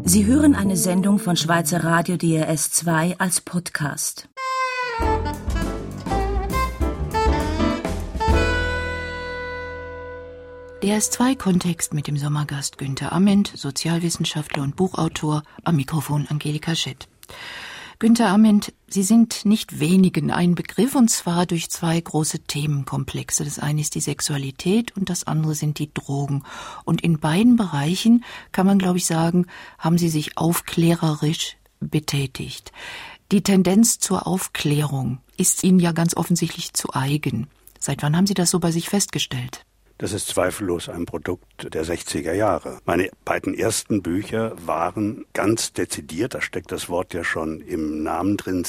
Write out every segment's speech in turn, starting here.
Sie hören eine Sendung von Schweizer Radio DRS 2 als Podcast. DRS 2 Kontext mit dem Sommergast Günther Amend, Sozialwissenschaftler und Buchautor, am Mikrofon Angelika Schett. Günther Amend, Sie sind nicht wenigen ein Begriff, und zwar durch zwei große Themenkomplexe. Das eine ist die Sexualität und das andere sind die Drogen. Und in beiden Bereichen, kann man glaube ich sagen, haben Sie sich aufklärerisch betätigt. Die Tendenz zur Aufklärung ist Ihnen ja ganz offensichtlich zu eigen. Seit wann haben Sie das so bei sich festgestellt? Das ist zweifellos ein Produkt der 60er Jahre. Meine beiden ersten Bücher waren ganz dezidiert, da steckt das Wort ja schon im Namen drin,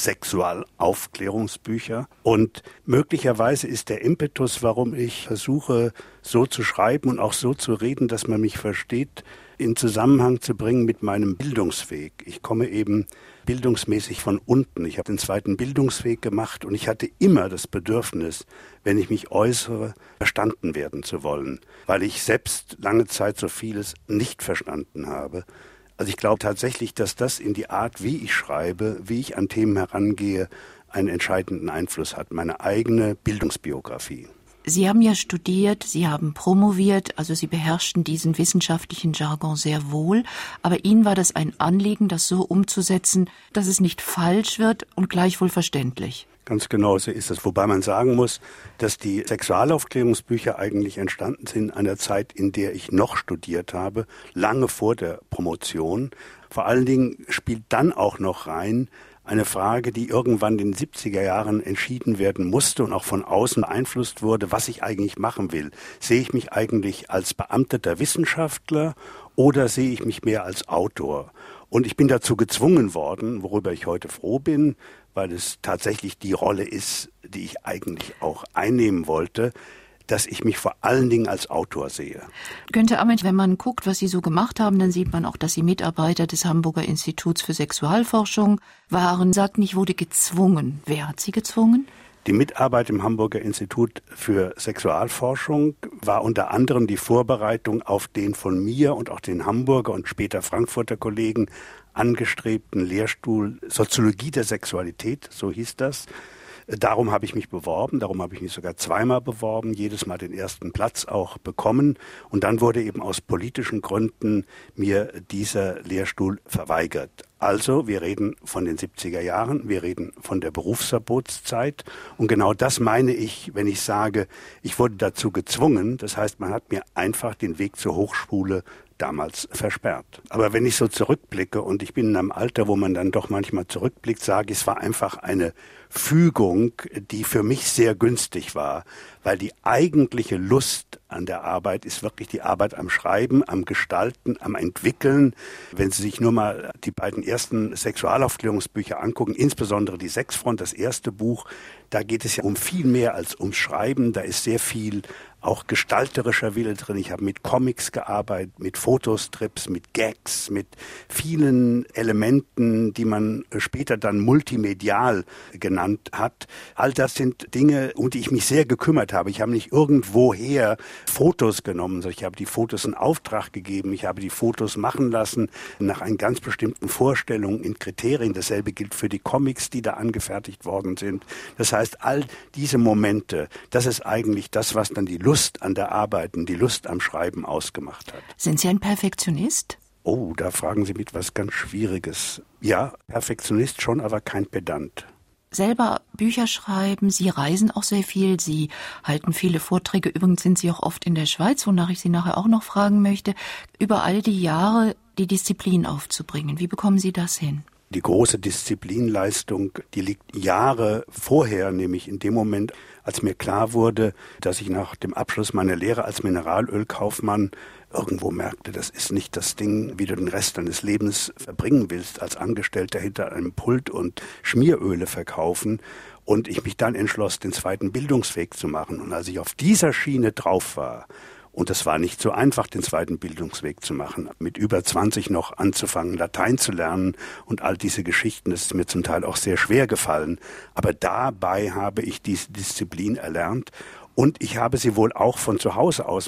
Sexualaufklärungsbücher. Und möglicherweise ist der Impetus, warum ich versuche, so zu schreiben und auch so zu reden, dass man mich versteht, in Zusammenhang zu bringen mit meinem Bildungsweg. Ich komme eben bildungsmäßig von unten. Ich habe den zweiten Bildungsweg gemacht und ich hatte immer das Bedürfnis, wenn ich mich äußere, verstanden werden zu wollen, weil ich selbst lange Zeit so vieles nicht verstanden habe. Also ich glaube tatsächlich, dass das in die Art, wie ich schreibe, wie ich an Themen herangehe, einen entscheidenden Einfluss hat. Meine eigene Bildungsbiografie. Sie haben ja studiert, Sie haben promoviert, also Sie beherrschten diesen wissenschaftlichen Jargon sehr wohl, aber Ihnen war das ein Anliegen, das so umzusetzen, dass es nicht falsch wird und gleichwohl verständlich. Ganz genau so ist es. Wobei man sagen muss, dass die Sexualaufklärungsbücher eigentlich entstanden sind in einer Zeit, in der ich noch studiert habe, lange vor der Promotion. Vor allen Dingen spielt dann auch noch rein eine Frage, die irgendwann in den 70er Jahren entschieden werden musste und auch von außen beeinflusst wurde, was ich eigentlich machen will. Sehe ich mich eigentlich als beamteter Wissenschaftler oder sehe ich mich mehr als Autor? Und ich bin dazu gezwungen worden, worüber ich heute froh bin, weil es tatsächlich die Rolle ist, die ich eigentlich auch einnehmen wollte, dass ich mich vor allen Dingen als Autor sehe. Günther Amend, wenn man guckt, was Sie so gemacht haben, dann sieht man auch, dass Sie Mitarbeiter des Hamburger Instituts für Sexualforschung waren. Sagt nicht, wurde gezwungen. Wer hat Sie gezwungen? Die Mitarbeit im Hamburger Institut für Sexualforschung war unter anderem die Vorbereitung auf den von mir und auch den Hamburger und später Frankfurter Kollegen angestrebten Lehrstuhl Soziologie der Sexualität, so hieß das. Darum habe ich mich beworben, darum habe ich mich sogar zweimal beworben, jedes Mal den ersten Platz auch bekommen. Und dann wurde eben aus politischen Gründen mir dieser Lehrstuhl verweigert. Also, wir reden von den 70er Jahren, wir reden von der Berufsverbotszeit. Und genau das meine ich, wenn ich sage, ich wurde dazu gezwungen. Das heißt, man hat mir einfach den Weg zur Hochschule damals versperrt. Aber wenn ich so zurückblicke, und ich bin in einem Alter, wo man dann doch manchmal zurückblickt, sage ich, es war einfach eine Fügung, die für mich sehr günstig war, weil die eigentliche Lust an der Arbeit ist wirklich die Arbeit am Schreiben, am Gestalten, am Entwickeln. Wenn Sie sich nur mal die beiden ersten Sexualaufklärungsbücher angucken, insbesondere die Sexfront, das erste Buch, da geht es ja um viel mehr als ums Schreiben, da ist sehr viel auch gestalterischer Wille drin. Ich habe mit Comics gearbeitet, mit Fotostrips, mit Gags, mit vielen Elementen, die man später dann multimedial genannt hat. All das sind Dinge, um die ich mich sehr gekümmert habe. Ich habe nicht irgendwoher Fotos genommen, sondern ich habe die Fotos in Auftrag gegeben. Ich habe die Fotos machen lassen nach einer ganz bestimmten Vorstellung in Kriterien. Dasselbe gilt für die Comics, die da angefertigt worden sind. Das heißt, all diese Momente, das ist eigentlich das, was dann die Lust an der Arbeit und die Lust am Schreiben ausgemacht hat. Sind Sie ein Perfektionist? Oh, da fragen Sie mit was ganz Schwieriges. Ja, Perfektionist schon, aber kein Pedant. Selber Bücher schreiben, Sie reisen auch sehr viel, Sie halten viele Vorträge. Übrigens sind Sie auch oft in der Schweiz, wonach ich Sie nachher auch noch fragen möchte. Über all die Jahre die Disziplin aufzubringen. Wie bekommen Sie das hin? Die große Disziplinleistung, die liegt Jahre vorher, nämlich in dem Moment, als mir klar wurde, dass ich nach dem Abschluss meiner Lehre als Mineralölkaufmann irgendwo merkte, das ist nicht das Ding, wie du den Rest deines Lebens verbringen willst, als Angestellter hinter einem Pult und Schmieröle verkaufen. Und ich mich dann entschloss, den zweiten Bildungsweg zu machen. Und als ich auf dieser Schiene drauf war, und es war nicht so einfach, den zweiten Bildungsweg zu machen, mit über 20 noch anzufangen, Latein zu lernen und all diese Geschichten, das ist mir zum Teil auch sehr schwer gefallen. Aber dabei habe ich diese Disziplin erlernt und ich habe sie wohl auch von zu Hause aus mitbekommen.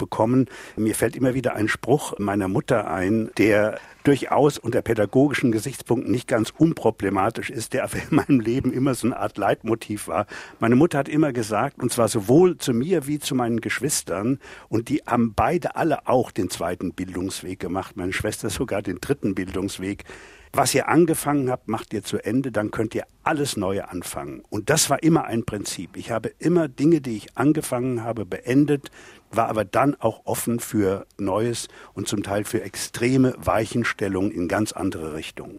bekommen. Mir fällt immer wieder ein Spruch meiner Mutter ein, der durchaus unter pädagogischen Gesichtspunkten nicht ganz unproblematisch ist, der aber in meinem Leben immer so eine Art Leitmotiv war. Meine Mutter hat immer gesagt, und zwar sowohl zu mir wie zu meinen Geschwistern, und die haben beide alle auch den zweiten Bildungsweg gemacht, meine Schwester sogar den dritten Bildungsweg. Was ihr angefangen habt, macht ihr zu Ende, dann könnt ihr alles Neue anfangen. Und das war immer ein Prinzip. Ich habe immer Dinge, die ich angefangen habe, beendet, war aber dann auch offen für Neues und zum Teil für extreme Weichenstellungen in ganz andere Richtungen.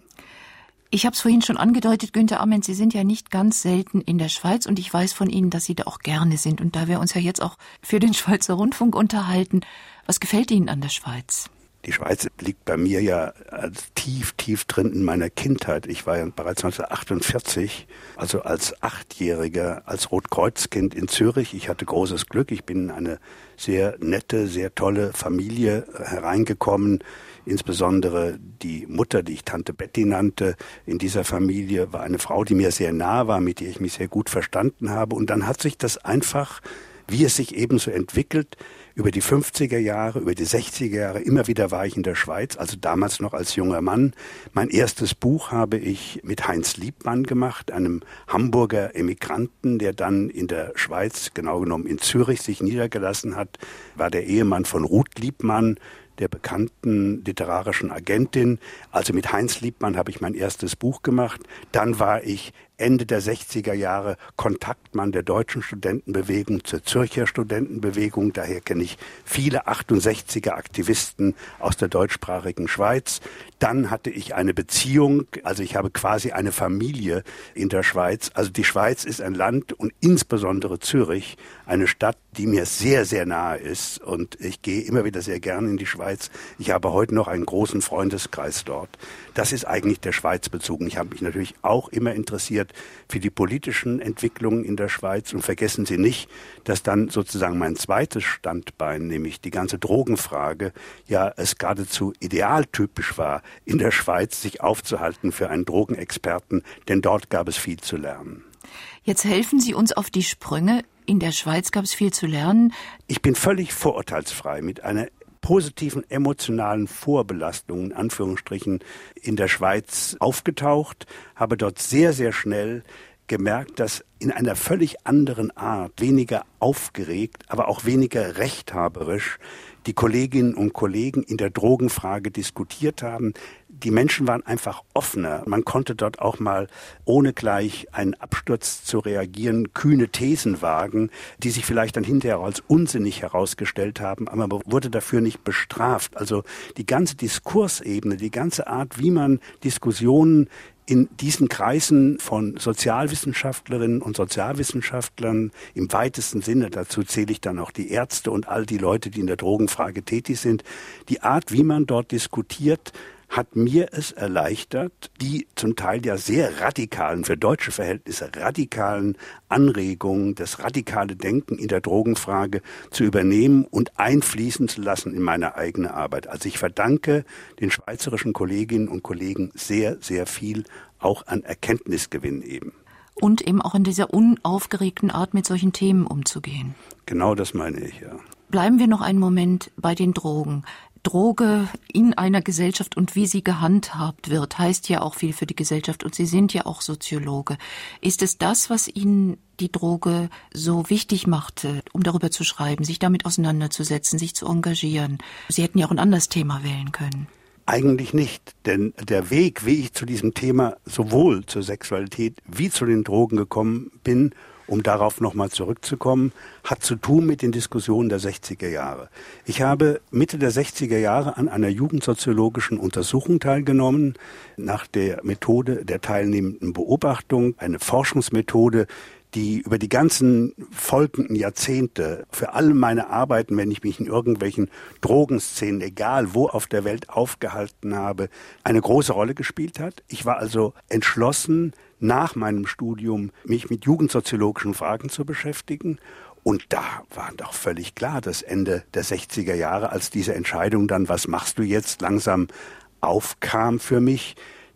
Ich habe es vorhin schon angedeutet, Günther Amend, Sie sind ja nicht ganz selten in der Schweiz und ich weiß von Ihnen, dass Sie da auch gerne sind. Und da wir uns ja jetzt auch für den Schweizer Rundfunk unterhalten, was gefällt Ihnen an der Schweiz? Die Schweiz liegt bei mir ja tief, tief drin in meiner Kindheit. Ich war ja bereits 1948, also als Achtjähriger, als Rotkreuzkind in Zürich. Ich hatte großes Glück. Ich bin in eine sehr nette, sehr tolle Familie hereingekommen. Insbesondere die Mutter, die ich Tante Betty nannte, in dieser Familie war eine Frau, die mir sehr nah war, mit der ich mich sehr gut verstanden habe. Und dann hat sich das einfach, wie es sich eben so entwickelt, über die 50er Jahre, über die 60er Jahre, immer wieder war ich in der Schweiz, also damals noch als junger Mann. Mein erstes Buch habe ich mit Heinz Liebmann gemacht, einem Hamburger Emigranten, der dann in der Schweiz, genau genommen in Zürich, sich niedergelassen hat, war der Ehemann von Ruth Liebmann, der bekannten literarischen Agentin. Also mit Heinz Liebmann habe ich mein erstes Buch gemacht. Dann war ich Ende der 60er Jahre Kontaktmann der deutschen Studentenbewegung zur Zürcher Studentenbewegung. Daher kenne ich viele 68er Aktivisten aus der deutschsprachigen Schweiz. Dann hatte ich eine Beziehung, also ich habe quasi eine Familie in der Schweiz. Also die Schweiz ist ein Land und insbesondere Zürich, eine Stadt, die mir sehr, sehr nahe ist. Und ich gehe immer wieder sehr gerne in die Schweiz. Ich habe heute noch einen großen Freundeskreis dort. Das ist eigentlich der Schweiz bezogen. Ich habe mich natürlich auch immer interessiert für die politischen Entwicklungen in der Schweiz. Und vergessen Sie nicht, dass dann sozusagen mein zweites Standbein, nämlich die ganze Drogenfrage, ja es geradezu idealtypisch war, in der Schweiz sich aufzuhalten für einen Drogenexperten, denn dort gab es viel zu lernen. Jetzt helfen Sie uns auf die Sprünge. In der Schweiz gab es viel zu lernen. Ich bin völlig vorurteilsfrei mit einer positiven emotionalen Vorbelastung, in Anführungsstrichen, in der Schweiz aufgetaucht, habe dort sehr, sehr schnell gemerkt, dass in einer völlig anderen Art, weniger aufgeregt, aber auch weniger rechthaberisch, die Kolleginnen und Kollegen in der Drogenfrage diskutiert haben. Die Menschen waren einfach offener. Man konnte dort auch mal, ohne gleich einen Absturz zu reagieren, kühne Thesen wagen, die sich vielleicht dann hinterher als unsinnig herausgestellt haben, aber man wurde dafür nicht bestraft. Also die ganze Diskursebene, die ganze Art, wie man Diskussionen in diesen Kreisen von Sozialwissenschaftlerinnen und Sozialwissenschaftlern im weitesten Sinne, dazu zähle ich dann auch die Ärzte und all die Leute, die in der Drogenfrage tätig sind, die Art, wie man dort diskutiert, hat mir es erleichtert, die zum Teil ja sehr radikalen, für deutsche Verhältnisse radikalen Anregungen, das radikale Denken in der Drogenfrage zu übernehmen und einfließen zu lassen in meine eigene Arbeit. Also ich verdanke den schweizerischen Kolleginnen und Kollegen sehr, sehr viel, auch an Erkenntnisgewinn eben. Und eben auch in dieser unaufgeregten Art, mit solchen Themen umzugehen. Genau das meine ich, ja. Bleiben wir noch einen Moment bei den Drogen. Droge in einer Gesellschaft und wie sie gehandhabt wird, heißt ja auch viel für die Gesellschaft und Sie sind ja auch Soziologe. Ist es das, was Ihnen die Droge so wichtig machte, um darüber zu schreiben, sich damit auseinanderzusetzen, sich zu engagieren? Sie hätten ja auch ein anderes Thema wählen können. Eigentlich nicht, denn der Weg, wie ich zu diesem Thema sowohl zur Sexualität wie zu den Drogen gekommen bin, um darauf nochmal zurückzukommen, hat zu tun mit den Diskussionen der 60er Jahre. Ich habe Mitte der 60er Jahre an einer jugendsoziologischen Untersuchung teilgenommen, nach der Methode der teilnehmenden Beobachtung, eine Forschungsmethode, die über die ganzen folgenden Jahrzehnte für alle meine Arbeiten, wenn ich mich in irgendwelchen Drogenszenen, egal wo auf der Welt aufgehalten habe, eine große Rolle gespielt hat. Ich war also entschlossen, nach meinem Studium mich mit jugendsoziologischen Fragen zu beschäftigen. Und da war doch völlig klar, das Ende der 60er Jahre, als diese Entscheidung dann, was machst du jetzt, langsam aufkam für mich,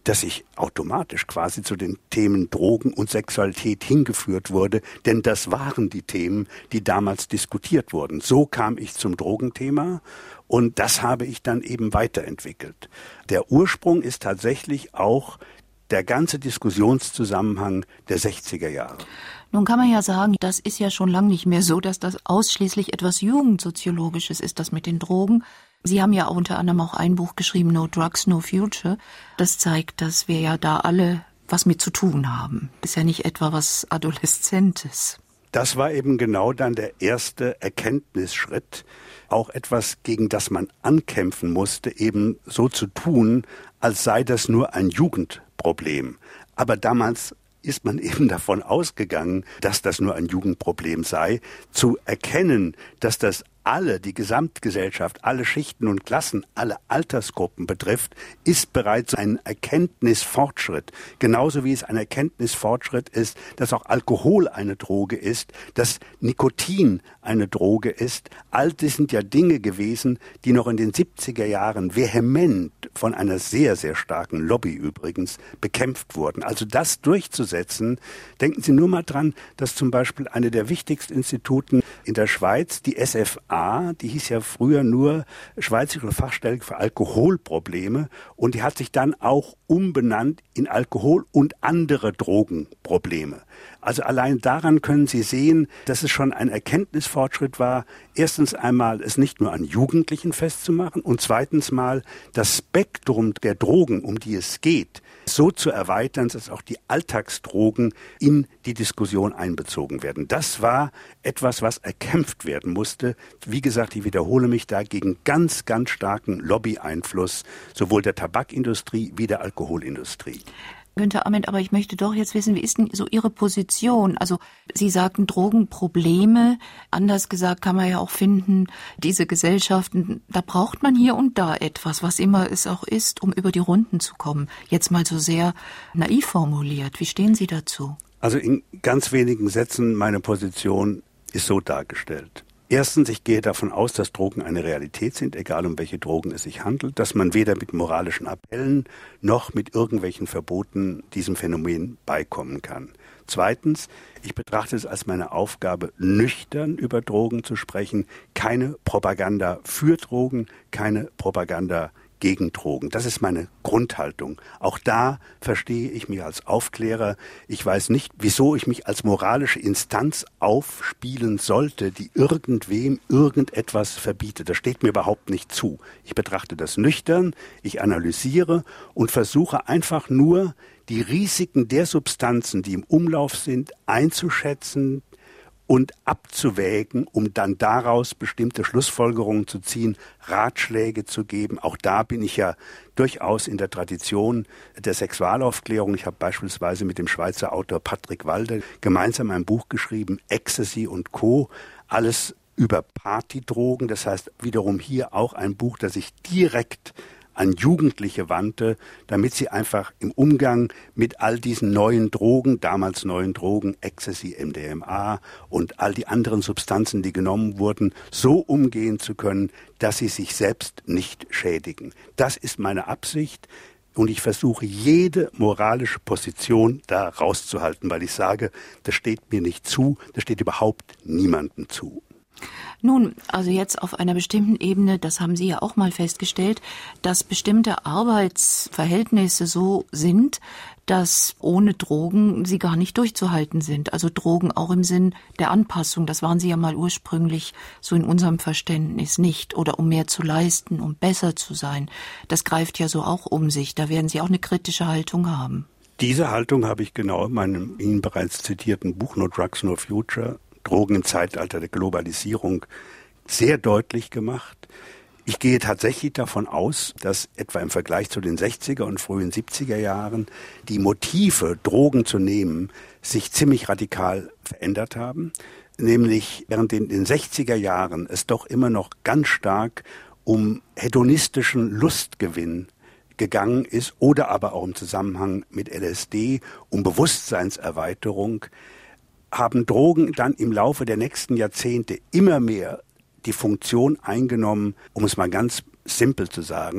dass ich automatisch quasi zu den Themen Drogen und Sexualität hingeführt wurde, denn das waren die Themen, die damals diskutiert wurden. So kam ich zum Drogenthema und das habe ich dann eben weiterentwickelt. Der Ursprung ist tatsächlich auch der ganze Diskussionszusammenhang der 60er Jahre. Nun kann man ja sagen, das ist ja schon lange nicht mehr so, dass das ausschließlich etwas Jugendsoziologisches ist, das mit den Drogen. Sie haben ja unter anderem auch ein Buch geschrieben, No Drugs, No Future. Das zeigt, dass wir ja da alle was mit zu tun haben. Das ist ja nicht etwa was Adoleszentes. Das war eben genau dann der erste Erkenntnisschritt, auch etwas, gegen das man ankämpfen musste, eben so zu tun, als sei das nur ein Jugendproblem. Aber damals ist man eben davon ausgegangen, dass das nur ein Jugendproblem sei. Zu erkennen, dass das alle, die Gesamtgesellschaft, alle Schichten und Klassen, alle Altersgruppen betrifft, ist bereits ein Erkenntnisfortschritt. Genauso wie es ein Erkenntnisfortschritt ist, dass auch Alkohol eine Droge ist, dass Nikotin eine Droge ist. All das sind ja Dinge gewesen, die noch in den 70er Jahren vehement von einer sehr, sehr starken Lobby übrigens bekämpft wurden. Also das durchzusetzen, denken Sie nur mal dran, dass zum Beispiel eine der wichtigsten Instituten in der Schweiz, die SFA, die hieß ja früher nur Schweizerische Fachstelle für Alkoholprobleme und die hat sich dann auch umbenannt in Alkohol- und andere Drogenprobleme. Also allein daran können Sie sehen, dass es schon ein Erkenntnisfortschritt war, erstens einmal es nicht nur an Jugendlichen festzumachen und zweitens mal das Spektrum der Drogen, um die es geht, so zu erweitern, dass auch die Alltagsdrogen in die Diskussion einbezogen werden. Das war etwas, was erkämpft werden musste. Wie gesagt, ich wiederhole mich da gegen ganz, ganz starken Lobby-Einfluss sowohl der Tabakindustrie wie der Alkoholindustrie. Günther Amend, aber ich möchte doch jetzt wissen, wie ist denn so Ihre Position? Also Sie sagten Drogenprobleme, anders gesagt kann man ja auch finden, diese Gesellschaften, da braucht man hier und da etwas, was immer es auch ist, um über die Runden zu kommen. Jetzt mal so sehr naiv formuliert. Wie stehen Sie dazu? Also in ganz wenigen Sätzen, meine Position ist so dargestellt. Erstens, ich gehe davon aus, dass Drogen eine Realität sind, egal um welche Drogen es sich handelt, dass man weder mit moralischen Appellen noch mit irgendwelchen Verboten diesem Phänomen beikommen kann. Zweitens, ich betrachte es als meine Aufgabe, nüchtern über Drogen zu sprechen, keine Propaganda für Drogen, keine Propaganda gegen Drogen. Das ist meine Grundhaltung. Auch da verstehe ich mich als Aufklärer. Ich weiß nicht, wieso ich mich als moralische Instanz aufspielen sollte, die irgendwem irgendetwas verbietet. Das steht mir überhaupt nicht zu. Ich betrachte das nüchtern, ich analysiere und versuche einfach nur, die Risiken der Substanzen, die im Umlauf sind, einzuschätzen und abzuwägen, um dann daraus bestimmte Schlussfolgerungen zu ziehen, Ratschläge zu geben. Auch da bin ich ja durchaus in der Tradition der Sexualaufklärung. Ich habe beispielsweise mit dem Schweizer Autor Patrick Walde gemeinsam ein Buch geschrieben, Ecstasy und Co., alles über Partydrogen. Das heißt wiederum hier auch ein Buch, das sich direkt an Jugendliche wandte, damit sie einfach im Umgang mit all diesen neuen Drogen, damals neuen Drogen, Ecstasy, MDMA und all die anderen Substanzen, die genommen wurden, so umgehen zu können, dass sie sich selbst nicht schädigen. Das ist meine Absicht und ich versuche, jede moralische Position da rauszuhalten, weil ich sage, das steht mir nicht zu, das steht überhaupt niemandem zu. Nun, also jetzt auf einer bestimmten Ebene, das haben Sie ja auch mal festgestellt, dass bestimmte Arbeitsverhältnisse so sind, dass ohne Drogen sie gar nicht durchzuhalten sind. Also Drogen auch im Sinn der Anpassung, das waren sie ja mal ursprünglich so in unserem Verständnis nicht. Oder um mehr zu leisten, um besser zu sein. Das greift ja so auch um sich, da werden Sie auch eine kritische Haltung haben. Diese Haltung habe ich genau in meinem Ihnen bereits zitierten Buch No Drugs, No Future, Drogen im Zeitalter der Globalisierung, sehr deutlich gemacht. Ich gehe tatsächlich davon aus, dass etwa im Vergleich zu den 60er und frühen 70er Jahren die Motive, Drogen zu nehmen, sich ziemlich radikal verändert haben. Nämlich während in den 60er Jahren es doch immer noch ganz stark um hedonistischen Lustgewinn gegangen ist oder aber auch im Zusammenhang mit LSD um Bewusstseinserweiterung, haben Drogen dann im Laufe der nächsten Jahrzehnte immer mehr die Funktion eingenommen, um es mal ganz simpel zu sagen,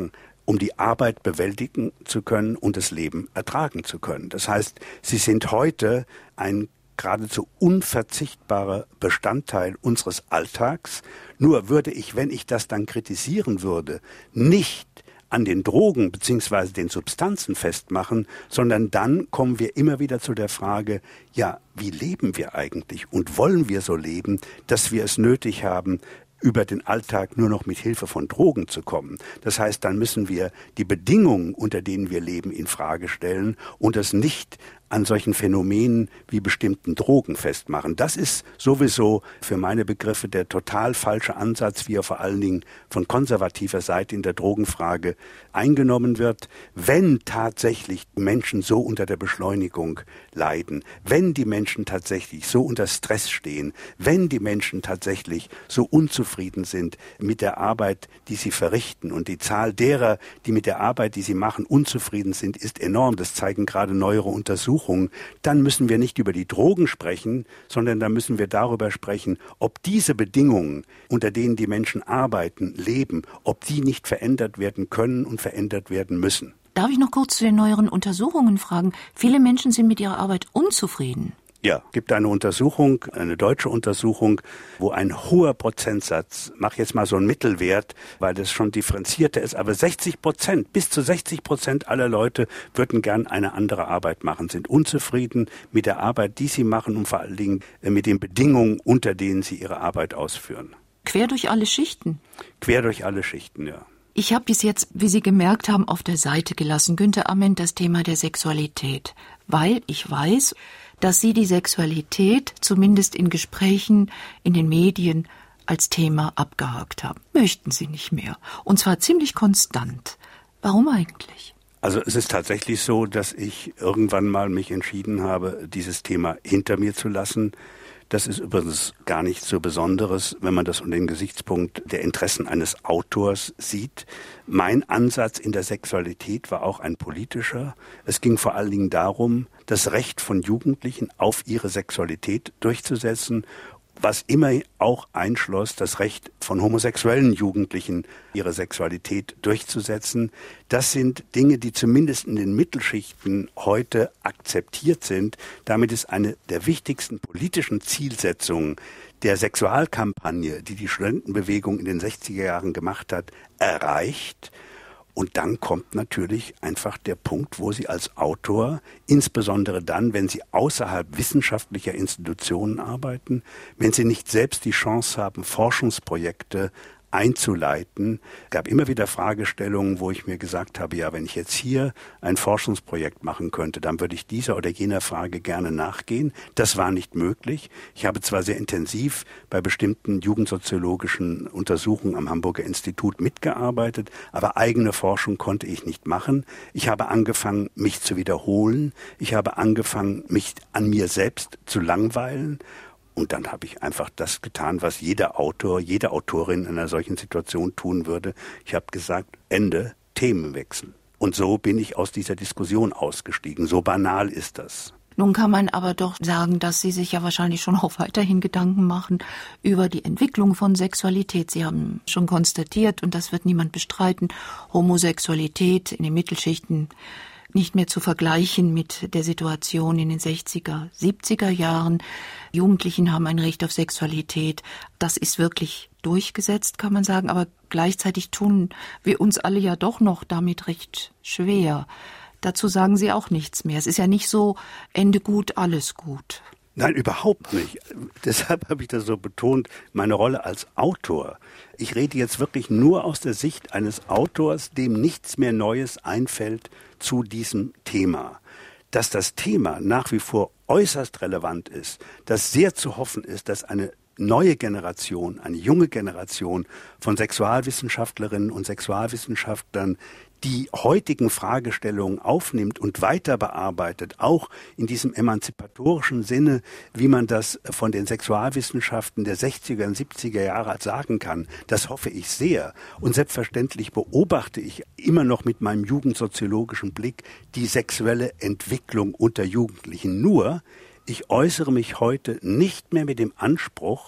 um die Arbeit bewältigen zu können und das Leben ertragen zu können. Das heißt, sie sind heute ein geradezu unverzichtbarer Bestandteil unseres Alltags. Nur würde ich, wenn ich das dann kritisieren würde, nicht an den Drogen bzw. den Substanzen festmachen, sondern dann kommen wir immer wieder zu der Frage, ja, wie leben wir eigentlich und wollen wir so leben, dass wir es nötig haben, über den Alltag nur noch mit Hilfe von Drogen zu kommen. Das heißt, dann müssen wir die Bedingungen, unter denen wir leben, in Frage stellen und es nicht an solchen Phänomenen wie bestimmten Drogen festmachen. Das ist sowieso für meine Begriffe der total falsche Ansatz, wie er vor allen Dingen von konservativer Seite in der Drogenfrage eingenommen wird. Wenn tatsächlich Menschen so unter der Beschleunigung leiden, wenn die Menschen tatsächlich so unter Stress stehen, wenn die Menschen tatsächlich so unzufrieden sind mit der Arbeit, die sie verrichten, und die Zahl derer, die mit der Arbeit, die sie machen, unzufrieden sind, ist enorm. Das zeigen gerade neuere Untersuchungen. Dann müssen wir nicht über die Drogen sprechen, sondern dann müssen wir darüber sprechen, ob diese Bedingungen, unter denen die Menschen arbeiten, leben, ob die nicht verändert werden können und verändert werden müssen. Darf ich noch kurz zu den neueren Untersuchungen fragen? Viele Menschen sind mit ihrer Arbeit unzufrieden. Ja, gibt eine Untersuchung, eine deutsche Untersuchung, wo ein hoher Prozentsatz, mach jetzt mal so einen Mittelwert, weil das schon differenzierter ist, aber 60%, bis zu 60% aller Leute würden gern eine andere Arbeit machen, sind unzufrieden mit der Arbeit, die sie machen und vor allen Dingen mit den Bedingungen, unter denen sie ihre Arbeit ausführen. Quer durch alle Schichten? Quer durch alle Schichten, ja. Ich habe bis jetzt, wie Sie gemerkt haben, auf der Seite gelassen, Günther Amend, das Thema der Sexualität, weil ich weiß, dass Sie die Sexualität zumindest in Gesprächen, in den Medien als Thema abgehakt haben. Möchten Sie nicht mehr. Und zwar ziemlich konstant. Warum eigentlich? Also es ist tatsächlich so, dass ich irgendwann mal mich entschieden habe, dieses Thema hinter mir zu lassen. Das ist übrigens gar nichts so Besonderes, wenn man das unter dem Gesichtspunkt der Interessen eines Autors sieht. Mein Ansatz in der Sexualität war auch ein politischer. Es ging vor allen Dingen darum, das Recht von Jugendlichen auf ihre Sexualität durchzusetzen, was immer auch einschloss, das Recht von homosexuellen Jugendlichen, ihre Sexualität durchzusetzen. Das sind Dinge, die zumindest in den Mittelschichten heute akzeptiert sind. Damit ist eine der wichtigsten politischen Zielsetzungen der Sexualkampagne, die die Studentenbewegung in den 60er Jahren gemacht hat, erreicht. Und dann kommt natürlich einfach der Punkt, wo Sie als Autor, insbesondere dann, wenn Sie außerhalb wissenschaftlicher Institutionen arbeiten, wenn Sie nicht selbst die Chance haben, Forschungsprojekte einzuleiten. Es gab immer wieder Fragestellungen, wo ich mir gesagt habe, ja, wenn ich jetzt hier ein Forschungsprojekt machen könnte, dann würde ich dieser oder jener Frage gerne nachgehen. Das war nicht möglich. Ich habe zwar sehr intensiv bei bestimmten jugendsoziologischen Untersuchungen am Hamburger Institut mitgearbeitet, aber eigene Forschung konnte ich nicht machen. Ich habe angefangen, mich zu wiederholen. Ich habe angefangen, mich an mir selbst zu langweilen. Und dann habe ich einfach das getan, was jeder Autor, jede Autorin in einer solchen Situation tun würde. Ich habe gesagt, Ende, Themenwechsel. Und so bin ich aus dieser Diskussion ausgestiegen. So banal ist das. Nun kann man aber doch sagen, dass Sie sich ja wahrscheinlich schon auch weiterhin Gedanken machen über die Entwicklung von Sexualität. Sie haben schon konstatiert, und das wird niemand bestreiten, Homosexualität in den Mittelschichten nicht mehr zu vergleichen mit der Situation in den 60er, 70er Jahren. Jugendlichen haben ein Recht auf Sexualität. Das ist wirklich durchgesetzt, kann man sagen. Aber gleichzeitig tun wir uns alle ja doch noch damit recht schwer. Dazu sagen Sie auch nichts mehr. Es ist ja nicht so, Ende gut, alles gut. Nein, überhaupt nicht. Deshalb habe ich das so betont, meine Rolle als Autor. Ich rede jetzt wirklich nur aus der Sicht eines Autors, dem nichts mehr Neues einfällt zu diesem Thema. Dass das Thema nach wie vor äußerst relevant ist, dass sehr zu hoffen ist, dass eine neue Generation, eine junge Generation von Sexualwissenschaftlerinnen und Sexualwissenschaftlern die heutigen Fragestellungen aufnimmt und weiter bearbeitet, auch in diesem emanzipatorischen Sinne, wie man das von den Sexualwissenschaften der 60er und 70er Jahre sagen kann. Das hoffe ich sehr. Und selbstverständlich beobachte ich immer noch mit meinem jugendsoziologischen Blick die sexuelle Entwicklung unter Jugendlichen. Nur, ich äußere mich heute nicht mehr mit dem Anspruch,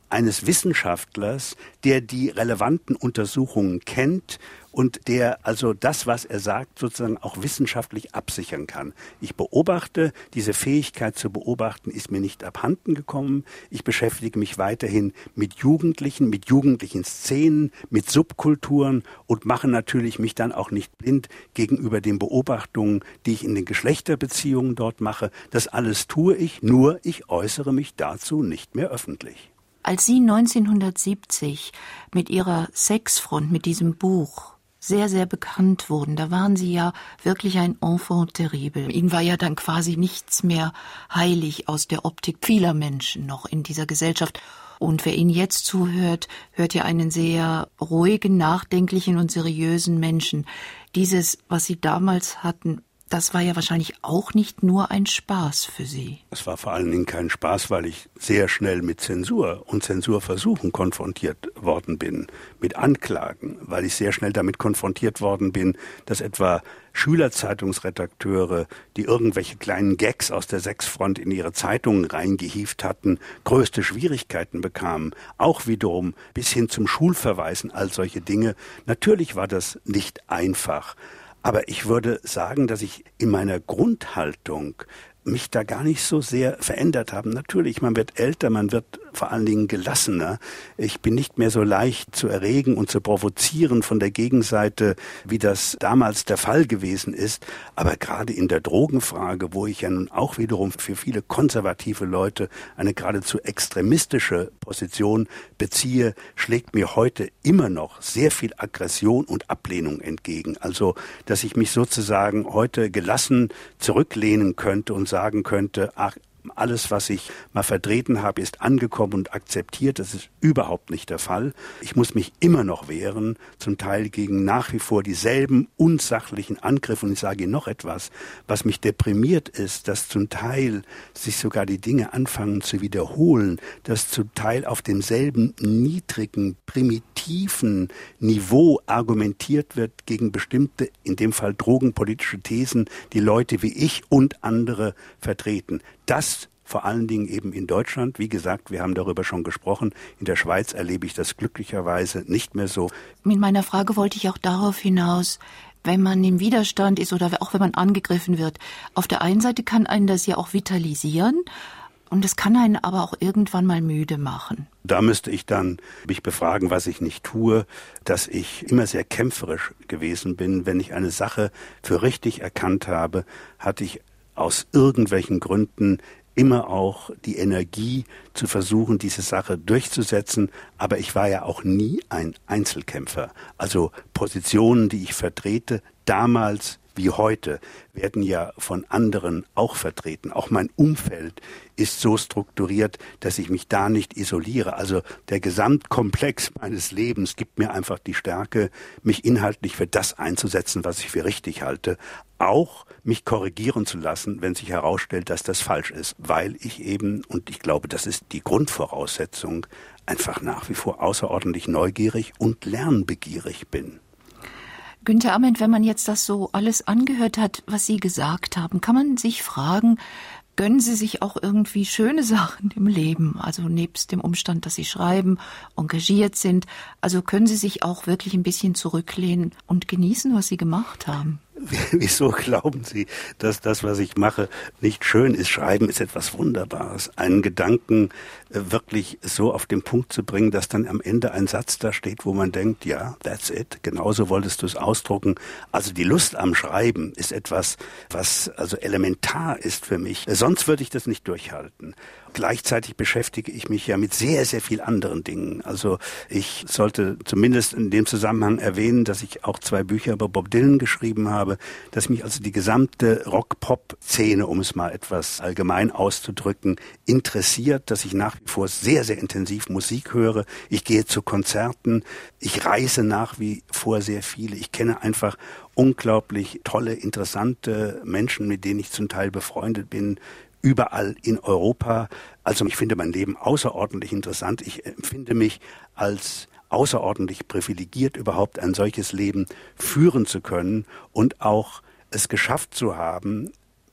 eines Wissenschaftlers, der die relevanten Untersuchungen kennt und der also das, was er sagt, sozusagen auch wissenschaftlich absichern kann. Ich beobachte, diese Fähigkeit zu beobachten ist mir nicht abhanden gekommen. Ich beschäftige mich weiterhin mit jugendlichen Szenen, mit Subkulturen und mache natürlich mich dann auch nicht blind gegenüber den Beobachtungen, die ich in den Geschlechterbeziehungen dort mache. Das alles tue ich, nur ich äußere mich dazu nicht mehr öffentlich. Als Sie 1970 mit Ihrer Sexfront, mit diesem Buch, sehr, sehr bekannt wurden, da waren Sie ja wirklich ein Enfant terrible. Ihnen war ja dann quasi nichts mehr heilig aus der Optik vieler Menschen noch in dieser Gesellschaft. Und wer Ihnen jetzt zuhört, hört ja einen sehr ruhigen, nachdenklichen und seriösen Menschen. Dieses, was Sie damals hatten, das war ja wahrscheinlich auch nicht nur ein Spaß für Sie. Es war vor allen Dingen kein Spaß, weil ich sehr schnell mit Zensur und Zensurversuchen konfrontiert worden bin, mit Anklagen, weil ich sehr schnell damit konfrontiert worden bin, dass etwa Schülerzeitungsredakteure, die irgendwelche kleinen Gags aus der Sexfront in ihre Zeitungen reingehievt hatten, größte Schwierigkeiten bekamen, auch wiederum bis hin zum Schulverweisen, all solche Dinge. Natürlich war das nicht einfach. Aber ich würde sagen, dass ich in meiner Grundhaltung mich da gar nicht so sehr verändert habe. Natürlich, man wird älter, man wird vor allen Dingen gelassener. Ich bin nicht mehr so leicht zu erregen und zu provozieren von der Gegenseite, wie das damals der Fall gewesen ist. Aber gerade in der Drogenfrage, wo ich ja nun auch wiederum für viele konservative Leute eine geradezu extremistische Position beziehe, schlägt mir heute immer noch sehr viel Aggression und Ablehnung entgegen. Also, dass ich mich sozusagen heute gelassen zurücklehnen könnte und sagen könnte, ach, alles, was ich mal vertreten habe, ist angekommen und akzeptiert. Das ist überhaupt nicht der Fall. Ich muss mich immer noch wehren, zum Teil gegen nach wie vor dieselben unsachlichen Angriffe. Und ich sage Ihnen noch etwas, was mich deprimiert ist, dass zum Teil sich sogar die Dinge anfangen zu wiederholen, dass zum Teil auf demselben niedrigen, primitiven Niveau argumentiert wird gegen bestimmte, in dem Fall drogenpolitische Thesen, die Leute wie ich und andere vertreten. Das vor allen Dingen eben in Deutschland. Wie gesagt, wir haben darüber schon gesprochen. In der Schweiz erlebe ich das glücklicherweise nicht mehr so. Mit meiner Frage wollte ich auch darauf hinaus, wenn man im Widerstand ist oder auch wenn man angegriffen wird. Auf der einen Seite kann einen das ja auch vitalisieren und es kann einen aber auch irgendwann mal müde machen. Da müsste ich dann mich befragen, was ich nicht tue, dass ich immer sehr kämpferisch gewesen bin. Wenn ich eine Sache für richtig erkannt habe, hatte ich aus irgendwelchen Gründen immer auch die Energie zu versuchen, diese Sache durchzusetzen. Aber ich war ja auch nie ein Einzelkämpfer. Also Positionen, die ich vertrete, damals wie heute, werden ja von anderen auch vertreten. Auch mein Umfeld ist so strukturiert, dass ich mich da nicht isoliere. Also der Gesamtkomplex meines Lebens gibt mir einfach die Stärke, mich inhaltlich für das einzusetzen, was ich für richtig halte. Auch mich korrigieren zu lassen, wenn sich herausstellt, dass das falsch ist. Weil ich eben, und ich glaube, das ist die Grundvoraussetzung, einfach nach wie vor außerordentlich neugierig und lernbegierig bin. Günther Amend, wenn man jetzt das so alles angehört hat, was Sie gesagt haben, kann man sich fragen, gönnen Sie sich auch irgendwie schöne Sachen im Leben? Also nebst dem Umstand, dass Sie schreiben, engagiert sind, also können Sie sich auch wirklich ein bisschen zurücklehnen und genießen, was Sie gemacht haben? Wieso glauben Sie, dass das, was ich mache, nicht schön ist? Schreiben ist etwas Wunderbares. Einen Gedanken wirklich so auf den Punkt zu bringen, dass dann am Ende ein Satz da steht, wo man denkt, ja, that's it, genauso wolltest du es ausdrucken. Also die Lust am Schreiben ist etwas, was also elementar ist für mich. Sonst würde ich das nicht durchhalten. Gleichzeitig beschäftige ich mich ja mit sehr, sehr viel anderen Dingen. Also ich sollte zumindest in dem Zusammenhang erwähnen, dass ich auch 2 Bücher über Bob Dylan geschrieben habe, dass mich also die gesamte Rock-Pop-Szene, um es mal etwas allgemein auszudrücken, interessiert, dass ich nach wie vor sehr, sehr intensiv Musik höre. Ich gehe zu Konzerten, ich reise nach wie vor sehr viele. Ich kenne einfach unglaublich tolle, interessante Menschen, mit denen ich zum Teil befreundet bin, überall in Europa. Also ich finde mein Leben außerordentlich interessant. Ich empfinde mich als außerordentlich privilegiert, überhaupt ein solches Leben führen zu können und auch es geschafft zu haben,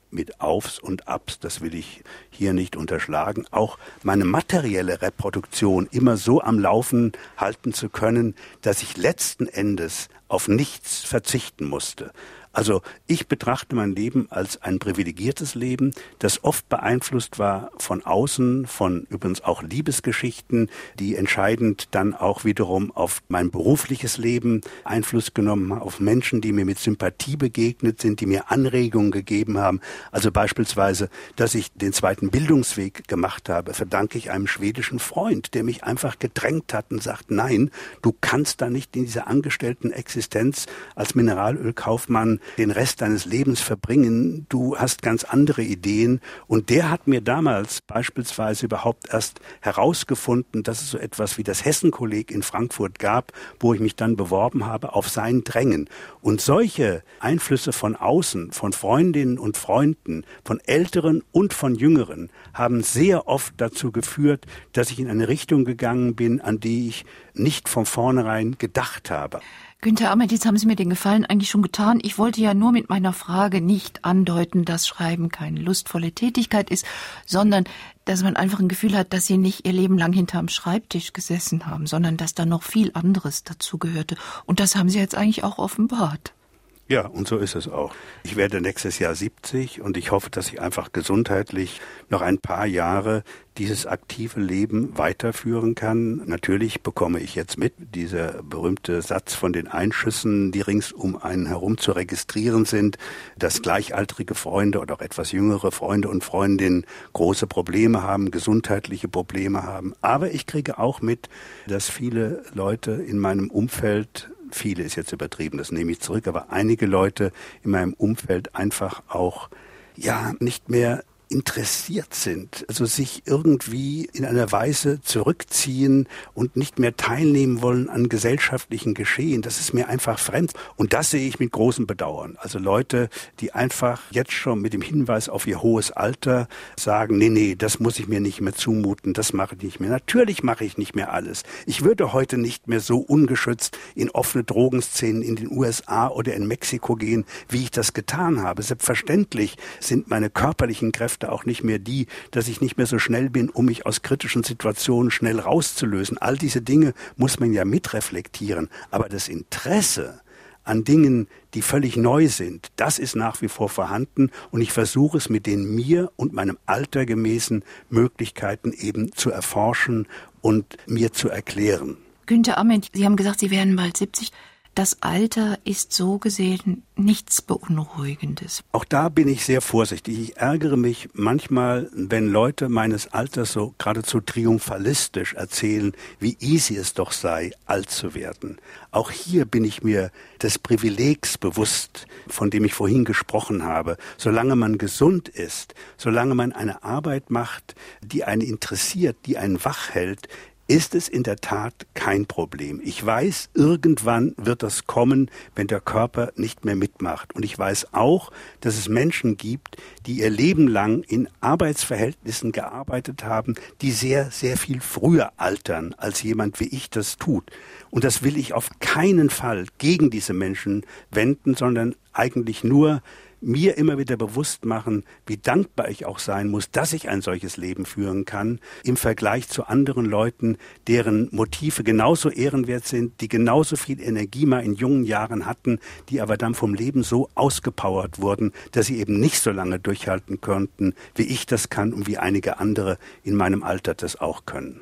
mit Aufs und Abs, das will ich hier nicht unterschlagen, auch meine materielle Reproduktion immer so am Laufen halten zu können, dass ich letzten Endes auf nichts verzichten musste. Also ich betrachte mein Leben als ein privilegiertes Leben, das oft beeinflusst war von außen, von übrigens auch Liebesgeschichten, die entscheidend dann auch wiederum auf mein berufliches Leben Einfluss genommen haben, auf Menschen, die mir mit Sympathie begegnet sind, die mir Anregungen gegeben haben. Also beispielsweise, dass ich den zweiten Bildungsweg gemacht habe, verdanke ich einem schwedischen Freund, der mich einfach gedrängt hat und sagt, nein, du kannst da nicht in dieser angestellten Existenz als Mineralölkaufmann den Rest deines Lebens verbringen. Du hast ganz andere Ideen. Und der hat mir damals beispielsweise überhaupt erst herausgefunden, dass es so etwas wie das Hessen-Kolleg in Frankfurt gab, wo ich mich dann beworben habe auf sein Drängen. Und solche Einflüsse von außen, von Freundinnen und Freunden, von Älteren und von Jüngeren, haben sehr oft dazu geführt, dass ich in eine Richtung gegangen bin, an die ich nicht von vornherein gedacht habe. Günther Ament, jetzt haben Sie mir den Gefallen eigentlich schon getan. Ich wollte ja nur mit meiner Frage nicht andeuten, dass Schreiben keine lustvolle Tätigkeit ist, sondern dass man einfach ein Gefühl hat, dass Sie nicht Ihr Leben lang hinterm Schreibtisch gesessen haben, sondern dass da noch viel anderes dazu gehörte. Und das haben Sie jetzt eigentlich auch offenbart. Ja, und so ist es auch. Ich werde nächstes Jahr 70 und ich hoffe, dass ich einfach gesundheitlich noch ein paar Jahre dieses aktive Leben weiterführen kann. Natürlich bekomme ich jetzt mit, dieser berühmte Satz von den Einschüssen, die rings um einen herum zu registrieren sind, dass gleichaltrige Freunde oder auch etwas jüngere Freunde und Freundinnen große Probleme haben, gesundheitliche Probleme haben. Aber ich kriege auch mit, dass viele Leute in meinem Umfeld, viele ist jetzt übertrieben, das nehme ich zurück, aber einige Leute in meinem Umfeld einfach auch, nicht mehr interessiert sind, also sich irgendwie in einer Weise zurückziehen und nicht mehr teilnehmen wollen an gesellschaftlichen Geschehen. Das ist mir einfach fremd. Und das sehe ich mit großem Bedauern. Also Leute, die einfach jetzt schon mit dem Hinweis auf ihr hohes Alter sagen, nee, das muss ich mir nicht mehr zumuten, das mache ich nicht mehr. Natürlich mache ich nicht mehr alles. Ich würde heute nicht mehr so ungeschützt in offene Drogenszenen in den USA oder in Mexiko gehen, wie ich das getan habe. Selbstverständlich sind meine körperlichen Kräfte auch nicht mehr die, dass ich nicht mehr so schnell bin, um mich aus kritischen Situationen schnell rauszulösen. All diese Dinge muss man ja mitreflektieren. Aber das Interesse an Dingen, die völlig neu sind, das ist nach wie vor vorhanden und ich versuche es mit den mir und meinem Alter gemäßen Möglichkeiten eben zu erforschen und mir zu erklären. Günther Ament, Sie haben gesagt, Sie wären bald 70. Das Alter ist so gesehen nichts Beunruhigendes. Auch da bin ich sehr vorsichtig. Ich ärgere mich manchmal, wenn Leute meines Alters so geradezu triumphalistisch erzählen, wie easy es doch sei, alt zu werden. Auch hier bin ich mir des Privilegs bewusst, von dem ich vorhin gesprochen habe. Solange man gesund ist, solange man eine Arbeit macht, die einen interessiert, die einen wach hält, ist es in der Tat kein Problem. Ich weiß, irgendwann wird das kommen, wenn der Körper nicht mehr mitmacht. Und ich weiß auch, dass es Menschen gibt, die ihr Leben lang in Arbeitsverhältnissen gearbeitet haben, die sehr, sehr viel früher altern, als jemand wie ich das tut. Und das will ich auf keinen Fall gegen diese Menschen wenden, sondern eigentlich nur mir immer wieder bewusst machen, wie dankbar ich auch sein muss, dass ich ein solches Leben führen kann, im Vergleich zu anderen Leuten, deren Motive genauso ehrenwert sind, die genauso viel Energie mal in jungen Jahren hatten, die aber dann vom Leben so ausgepowert wurden, dass sie eben nicht so lange durchhalten konnten, wie ich das kann und wie einige andere in meinem Alter das auch können.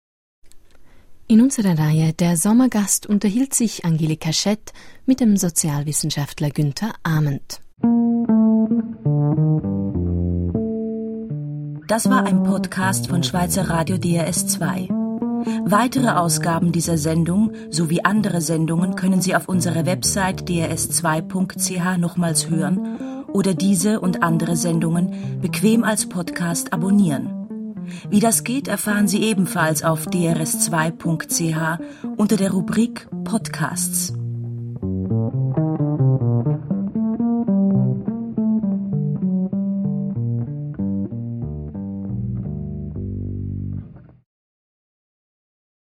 In unserer Reihe Der Sommergast unterhielt sich Angelika Schett mit dem Sozialwissenschaftler Günther Ament. Das war ein Podcast von Schweizer Radio DRS2. Weitere Ausgaben dieser Sendung sowie andere Sendungen können Sie auf unserer Website drs2.ch nochmals hören oder diese und andere Sendungen bequem als Podcast abonnieren. Wie das geht, erfahren Sie ebenfalls auf drs2.ch unter der Rubrik Podcasts.